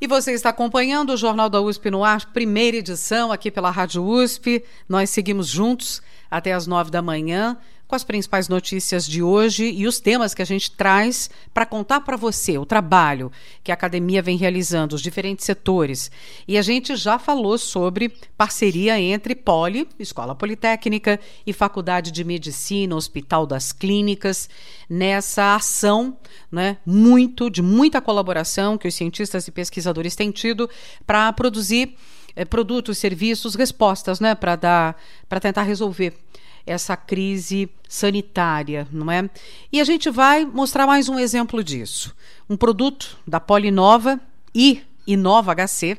E você está acompanhando o Jornal da USP no ar, primeira edição aqui pela Rádio USP. Nós seguimos juntos até as 9 da manhã com as principais notícias de hoje e os temas que a gente traz para contar para você o trabalho que a academia vem realizando, os diferentes setores. E a gente já falou sobre parceria entre Poli, Escola Politécnica, e Faculdade de Medicina, Hospital das Clínicas, nessa ação, né, de muita colaboração que os cientistas e pesquisadores têm tido para produzir produtos, serviços, respostas, né, para tentar resolver essa crise sanitária, não é? E a gente vai mostrar mais um exemplo disso. Um produto da Polinova e Inova HC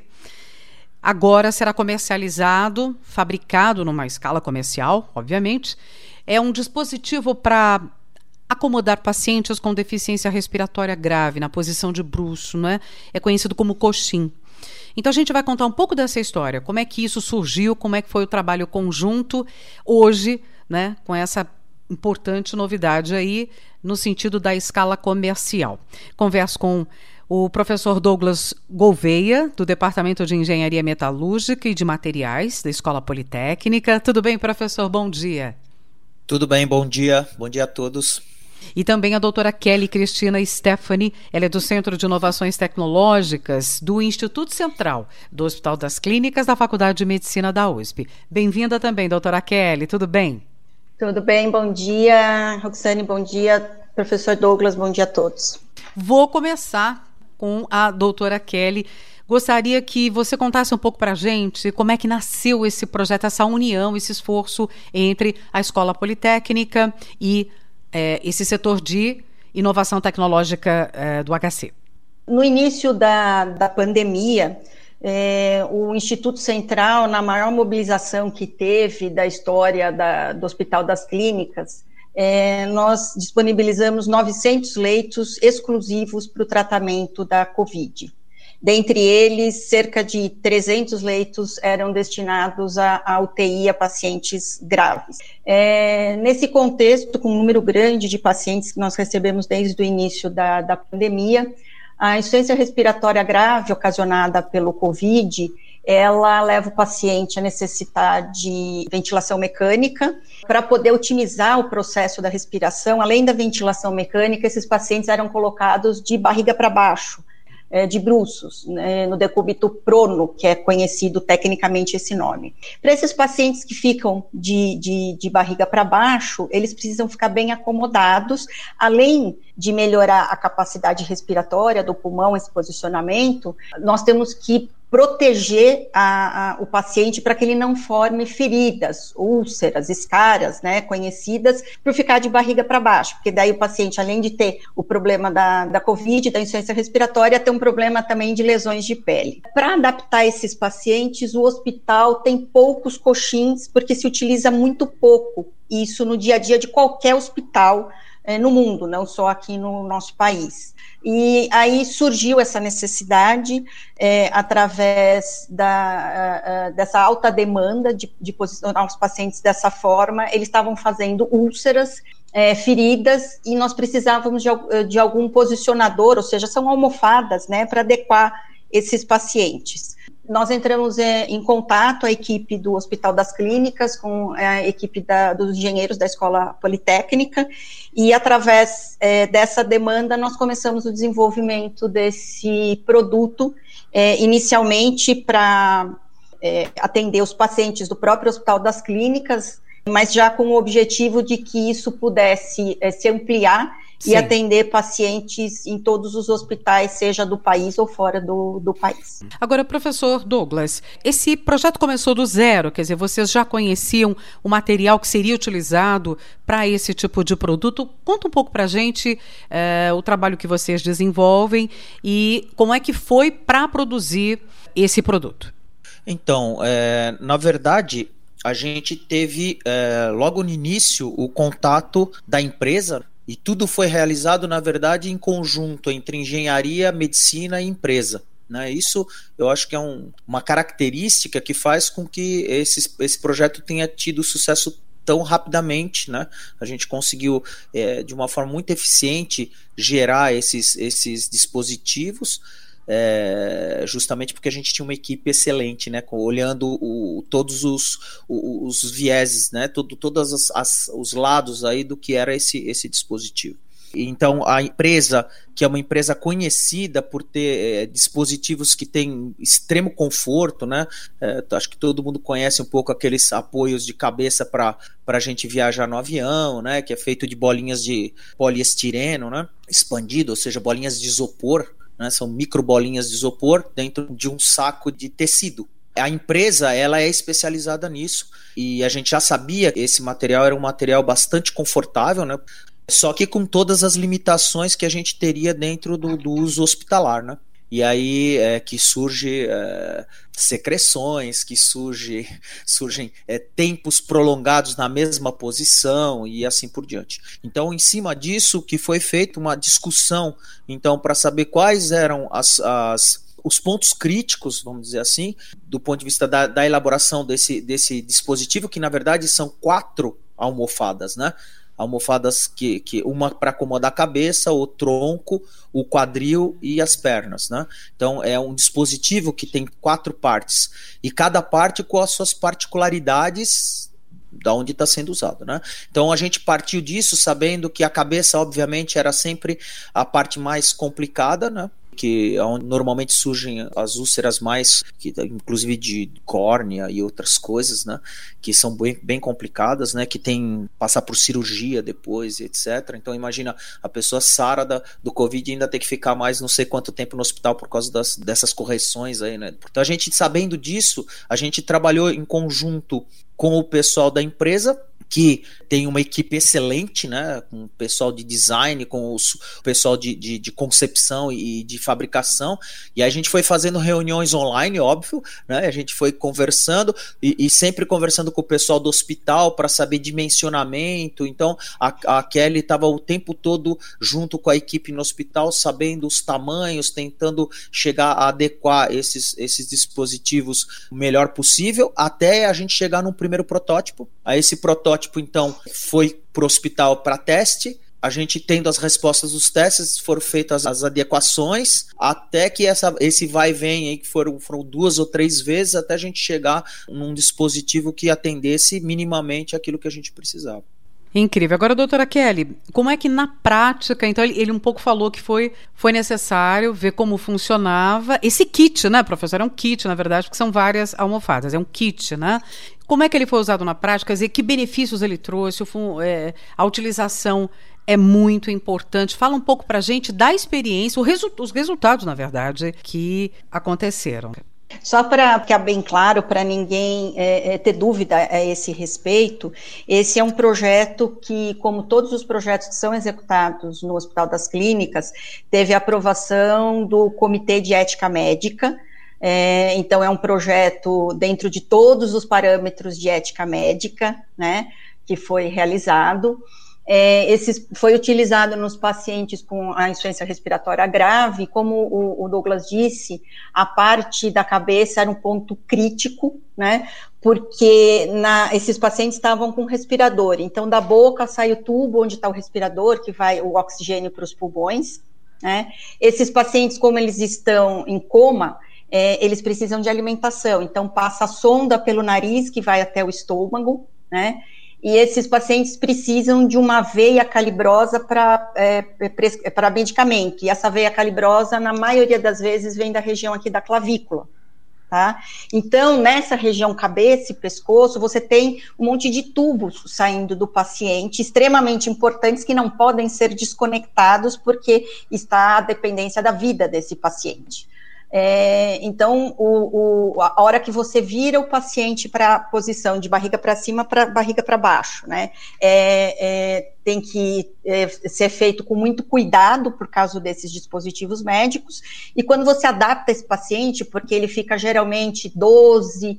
agora será comercializado, fabricado numa escala comercial, obviamente. É um dispositivo para acomodar pacientes com deficiência respiratória grave na posição de bruço, não é? É conhecido como coxim. Então a gente vai contar um pouco dessa história, como é que isso surgiu, como é que foi o trabalho conjunto hoje, né, com essa importante novidade aí no sentido da escala comercial. Converso com o professor Douglas Gouveia, do Departamento de Engenharia Metalúrgica e de Materiais da Escola Politécnica. Tudo bem, professor? Bom dia. Tudo bem, bom dia a todos. E também a doutora Kelly Cristina Stephanie, ela é do Centro de Inovações Tecnológicas do Instituto Central do Hospital das Clínicas da Faculdade de Medicina da USP. Bem-vinda também, doutora Kelly, tudo bem? Tudo bem, bom dia, Roxane, bom dia, professor Douglas, bom dia a todos. Vou começar com a doutora Kelly. Gostaria que você contasse um pouco para a gente como é que nasceu esse projeto, essa união, esse esforço entre a Escola Politécnica e esse setor de inovação tecnológica do HC. No início da pandemia, o Instituto Central, na maior mobilização que teve da história do Hospital das Clínicas, nós disponibilizamos 900 leitos exclusivos para o tratamento da Covid. Dentre eles, cerca de 300 leitos eram destinados à UTI, a pacientes graves. Nesse contexto, com um número grande de pacientes que nós recebemos desde o início da pandemia, a insuficiência respiratória grave ocasionada pelo Covid, ela leva o paciente a necessitar de ventilação mecânica. Para poder otimizar o processo da respiração, além da ventilação mecânica, esses pacientes eram colocados de barriga para baixo, de bruços, né, no decúbito prono, que é conhecido tecnicamente esse nome. Para esses pacientes que ficam de barriga para baixo, eles precisam ficar bem acomodados, além de melhorar a capacidade respiratória do pulmão, esse posicionamento, nós temos que proteger o paciente para que ele não forme feridas, úlceras, escaras, né, conhecidas, por ficar de barriga para baixo, porque daí o paciente, além de ter o problema da Covid, da insuficiência respiratória, tem um problema também de lesões de pele. Para adaptar esses pacientes, o hospital tem poucos coxins, porque se utiliza muito pouco isso no dia a dia de qualquer hospital no mundo, não só aqui no nosso país. E aí surgiu essa necessidade, através dessa alta demanda de posicionar os pacientes dessa forma. Eles estavam fazendo úlceras, feridas, e nós precisávamos de algum posicionador, ou seja, são almofadas, né, para adequar esses pacientes. Nós entramos em contato, a equipe do Hospital das Clínicas, com a equipe dos engenheiros da Escola Politécnica, e através dessa demanda nós começamos o desenvolvimento desse produto, inicialmente para atender os pacientes do próprio Hospital das Clínicas, mas já com o objetivo de que isso pudesse se ampliar. Sim. E atender pacientes em todos os hospitais, seja do país ou fora do país. Agora, professor Douglas, esse projeto começou do zero, quer dizer, vocês já conheciam o material que seria utilizado para esse tipo de produto? Conta um pouco para a gente o trabalho que vocês desenvolvem e como é que foi para produzir esse produto. Então, na verdade, a gente teve logo no início o contato da empresa. E tudo foi realizado, na verdade, em conjunto entre engenharia, medicina e empresa. Né? Isso eu acho que é uma característica que faz com que esse projeto tenha tido sucesso tão rapidamente. Né? A gente conseguiu, de uma forma muito eficiente, gerar esses dispositivos justamente porque a gente tinha uma equipe excelente, né, olhando todos os vieses, né, todos os lados aí do que era esse dispositivo. Então, a empresa, que é uma empresa conhecida por ter dispositivos que têm extremo conforto, né? Acho que todo mundo conhece um pouco aqueles apoios de cabeça para a gente viajar no avião, né? Que é feito de bolinhas de poliestireno, né? Expandido, ou seja, bolinhas de isopor, né? São micro bolinhas de isopor dentro de um saco de tecido. A empresa, ela é especializada nisso, e a gente já sabia que esse material era um material bastante confortável, né? Só que com todas as limitações que a gente teria dentro do uso hospitalar, né? E aí que surge secreções, que surgem tempos prolongados na mesma posição e assim por diante. Então, em cima disso, que foi feita uma discussão, então, para saber quais eram os pontos críticos, vamos dizer assim, do ponto de vista da elaboração desse dispositivo, que na verdade são 4 almofadas, né? Almofadas que uma para acomodar a cabeça, o tronco, o quadril e as pernas, né? Então é um dispositivo que tem 4 partes, e cada parte com as suas particularidades da onde está sendo usado, né? Então a gente partiu disso sabendo que a cabeça, obviamente, era sempre a parte mais complicada, né? Que é onde normalmente surgem as úlceras mais, inclusive de córnea e outras coisas, né, que são bem complicadas, né, que tem passar por cirurgia depois, etc. Então imagina, a pessoa sara do Covid e ainda tem que ficar mais não sei quanto tempo no hospital por causa dessas correções aí, né. Então a gente, sabendo disso, a gente trabalhou em conjunto com o pessoal da empresa, que tem uma equipe excelente, né, com o pessoal de design, com o pessoal de concepção e de fabricação, e a gente foi fazendo reuniões online, óbvio, né, a gente foi conversando e sempre conversando com o pessoal do hospital para saber dimensionamento. Então a Kelly estava o tempo todo junto com a equipe no hospital, sabendo os tamanhos, tentando chegar a adequar esses dispositivos o melhor possível, até a gente chegar num primeiro protótipo. A esse protótipo, então, foi para o hospital para teste. A gente, tendo as respostas dos testes, foram feitas as adequações, até que esse vai e vem aí, que foram 2 ou 3 vezes, até a gente chegar num dispositivo que atendesse minimamente aquilo que a gente precisava. Incrível. Agora, doutora Kelly, como é que na prática, então ele um pouco falou que foi necessário ver como funcionava esse kit, né, professor? É um kit, na verdade, porque são várias almofadas, é um kit, né? Como é que ele foi usado na prática? Quer dizer, que benefícios ele trouxe? A utilização é muito importante. Fala um pouco para a gente da experiência, os resultados, na verdade, que aconteceram. Só para ficar bem claro, para ninguém ter dúvida a esse respeito, esse é um projeto que, como todos os projetos que são executados no Hospital das Clínicas, teve a aprovação do Comitê de Ética Médica. Então é um projeto dentro de todos os parâmetros de ética médica, né, que foi realizado. Esse foi utilizado nos pacientes com a insuficiência respiratória grave. Como o Douglas disse, a parte da cabeça era um ponto crítico, né, porque esses pacientes estavam com respirador, então da boca sai o tubo onde está o respirador, que vai o oxigênio para os pulmões, né. Esses pacientes, como eles estão em coma, eles precisam de alimentação, então passa a sonda pelo nariz que vai até o estômago, né, e esses pacientes precisam de uma veia calibrosa para medicamento, e essa veia calibrosa, na maioria das vezes, vem da região aqui da clavícula, tá? Então, nessa região cabeça e pescoço, você tem um monte de tubos saindo do paciente, extremamente importantes, que não podem ser desconectados, porque está a dependência da vida desse paciente. Então, a hora que você vira o paciente para a posição de barriga para cima, para barriga para baixo, né, tem que ser feito com muito cuidado por causa desses dispositivos médicos, e quando você adapta esse paciente, porque ele fica geralmente 12,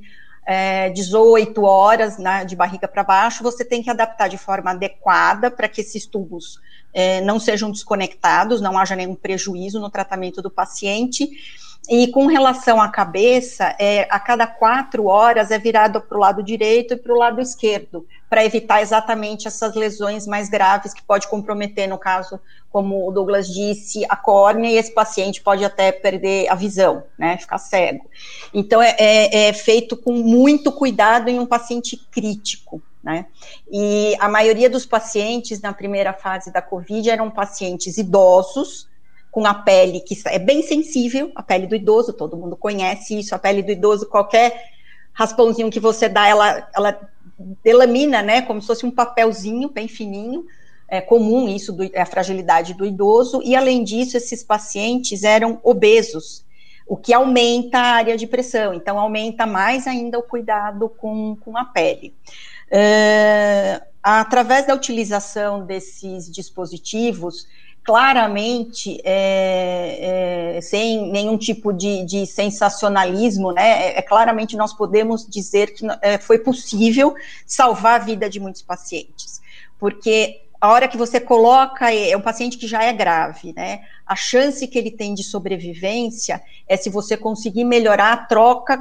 18 horas, né, de barriga para baixo, você tem que adaptar de forma adequada para que esses tubos não sejam desconectados, não haja nenhum prejuízo no tratamento do paciente. E com relação à cabeça, a cada 4 horas é virado para o lado direito e para o lado esquerdo, para evitar exatamente essas lesões mais graves que pode comprometer, no caso, como o Douglas disse, a córnea, e esse paciente pode até perder a visão, né, ficar cego. Então, é feito com muito cuidado em um paciente crítico, né, e a maioria dos pacientes na primeira fase da COVID eram pacientes idosos, com a pele que é bem sensível, a pele do idoso, todo mundo conhece isso, a pele do idoso, qualquer raspãozinho que você dá, ela delamina, né, como se fosse um papelzinho bem fininho, é comum isso, é a fragilidade do idoso, e além disso, esses pacientes eram obesos, o que aumenta a área de pressão, então aumenta mais ainda o cuidado com a pele. Através da utilização desses dispositivos, claramente, sem nenhum tipo de sensacionalismo, né, claramente nós podemos dizer que foi possível salvar a vida de muitos pacientes, porque a hora que você coloca, é um paciente que já é grave, né, a chance que ele tem de sobrevivência é se você conseguir melhorar a troca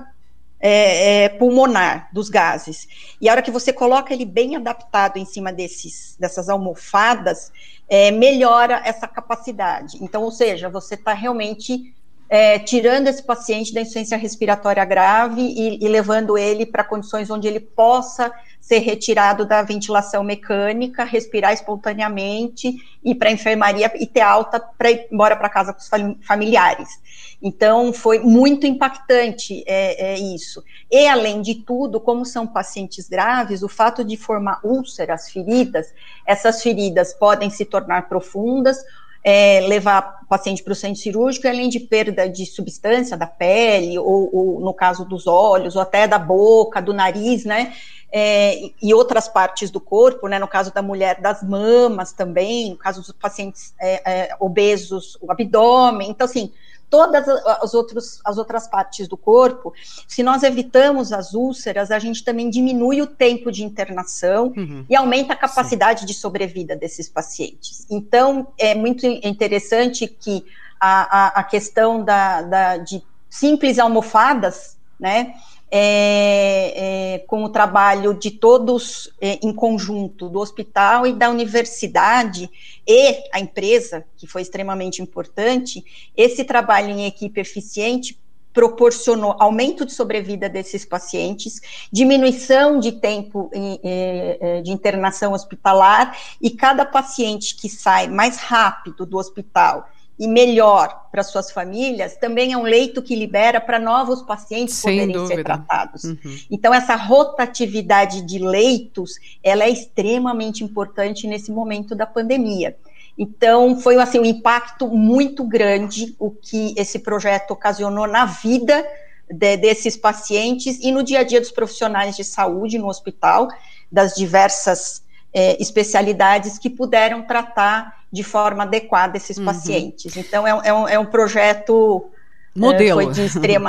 pulmonar dos gases, e a hora que você coloca ele bem adaptado em cima dessas almofadas, melhora essa capacidade. Então, ou seja, você está realmente tirando esse paciente da insuficiência respiratória grave e levando ele para condições onde ele possa ser retirado da ventilação mecânica, respirar espontaneamente, ir para a enfermaria e ter alta para ir embora para casa com os familiares. Então, foi muito impactante isso. E, além de tudo, como são pacientes graves, o fato de formar úlceras, feridas, essas feridas podem se tornar profundas, levar o paciente para o centro cirúrgico, além de perda de substância da pele, ou no caso dos olhos, ou até da boca, do nariz, né, e outras partes do corpo, né, no caso da mulher, das mamas também, no caso dos pacientes obesos, o abdômen. Então, assim, todas as outras partes do corpo, se nós evitamos as úlceras, a gente também diminui o tempo de internação e aumenta a capacidade de sobrevida desses pacientes. Então, é muito interessante que a questão de simples almofadas, né, com o trabalho de todos em conjunto, do hospital e da universidade e a empresa, que foi extremamente importante, esse trabalho em equipe eficiente proporcionou aumento de sobrevida desses pacientes, diminuição de tempo de internação hospitalar, e cada paciente que sai mais rápido do hospital e melhor para suas famílias, também é um leito que libera para novos pacientes poderem ser tratados. Então, essa rotatividade de leitos, ela é extremamente importante nesse momento da pandemia. Então, foi assim, um impacto muito grande o que esse projeto ocasionou na vida desses pacientes e no dia a dia dos profissionais de saúde no hospital, das diversas especialidades que puderam tratar de forma adequada esses pacientes. Então, é um projeto modelo. Foi de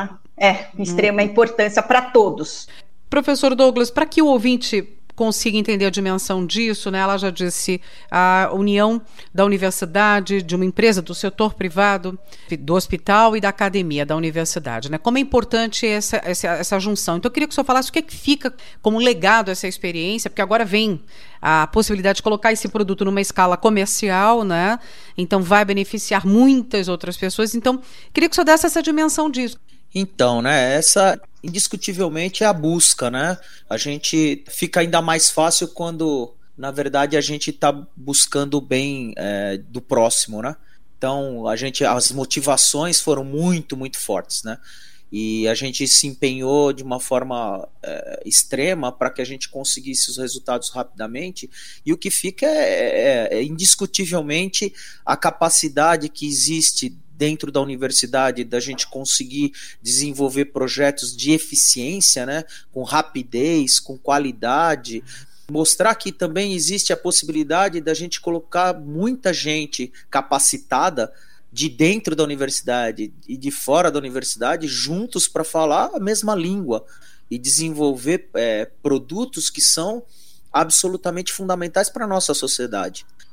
extrema importância para todos. Professor Douglas, para que o ouvinte consiga entender a dimensão disso, né? Ela já disse a união da universidade, de uma empresa do setor privado, do hospital e da academia da universidade, né? Como é importante essa junção. Então, eu queria que o senhor falasse o que fica como legado essa experiência, porque agora vem a possibilidade de colocar esse produto numa escala comercial, né? Então, vai beneficiar muitas outras pessoas. Então, queria que o senhor desse essa dimensão disso. Então, né, essa indiscutivelmente é a busca, né? A gente fica ainda mais fácil quando, na verdade, a gente está buscando o bem do próximo, né? Então, as motivações foram muito, muito fortes, né? E a gente se empenhou de uma forma extrema para que a gente conseguisse os resultados rapidamente, e o que fica é indiscutivelmente a capacidade que existe dentro da universidade, da gente conseguir desenvolver projetos de eficiência, né, com rapidez, com qualidade, mostrar que também existe a possibilidade da gente colocar muita gente capacitada de dentro da universidade e de fora da universidade juntos para falar a mesma língua e desenvolver produtos que são absolutamente fundamentais para a nossa sociedade.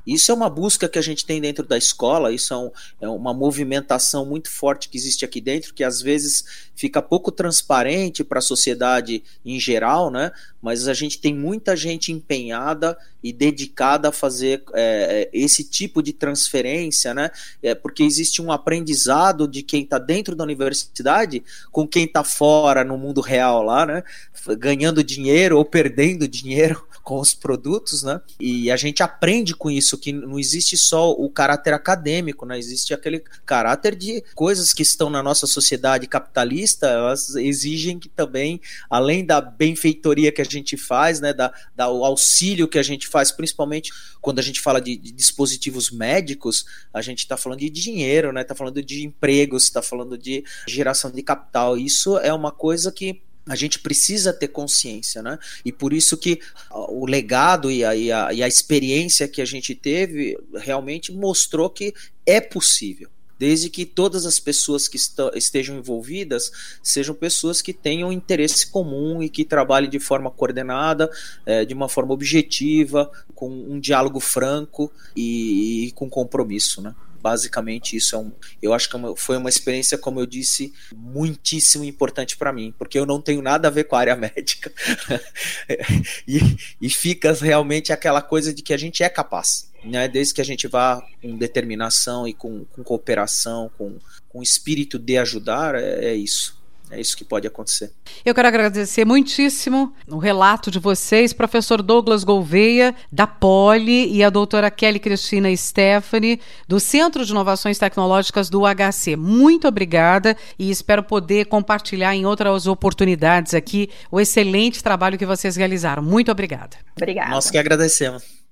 Isso é uma busca que a gente tem dentro da escola, isso é uma movimentação muito forte que existe aqui dentro, que às vezes fica pouco transparente para a sociedade em geral, né? Mas a gente tem muita gente empenhada e dedicada a fazer esse tipo de transferência, né? Porque existe um aprendizado de quem está dentro da universidade com quem está fora no mundo real lá, né? Ganhando dinheiro ou perdendo dinheiro com os produtos, né? E a gente aprende com isso, que não existe só o caráter acadêmico, né? Existe aquele caráter de coisas que estão na nossa sociedade capitalista, elas exigem que também, além da benfeitoria que a gente faz, né? O auxílio que a gente faz, principalmente quando a gente fala de dispositivos médicos, a gente está falando de dinheiro, né? Está falando de empregos, está falando de geração de capital. Isso é uma coisa que a gente precisa ter consciência, né? E por isso que o legado e a experiência que a gente teve realmente mostrou que é possível, desde que todas as pessoas que estejam envolvidas sejam pessoas que tenham interesse comum e que trabalhem de forma coordenada, de uma forma objetiva, com um diálogo franco e com compromisso, né? Basicamente isso eu acho que foi uma experiência, como eu disse, muitíssimo importante para mim, porque eu não tenho nada a ver com a área médica e fica realmente aquela coisa de que a gente é capaz, né? Desde que a gente vá com determinação e com cooperação, com espírito de ajudar, é isso. É isso que pode acontecer. Eu quero agradecer muitíssimo o relato de vocês, professor Douglas Gouveia, da Poli, e a doutora Kelly Cristina Stephanie, do Centro de Inovações Tecnológicas do HC. Muito obrigada e espero poder compartilhar em outras oportunidades aqui o excelente trabalho que vocês realizaram. Muito obrigada. Obrigada. Nós que agradecemos.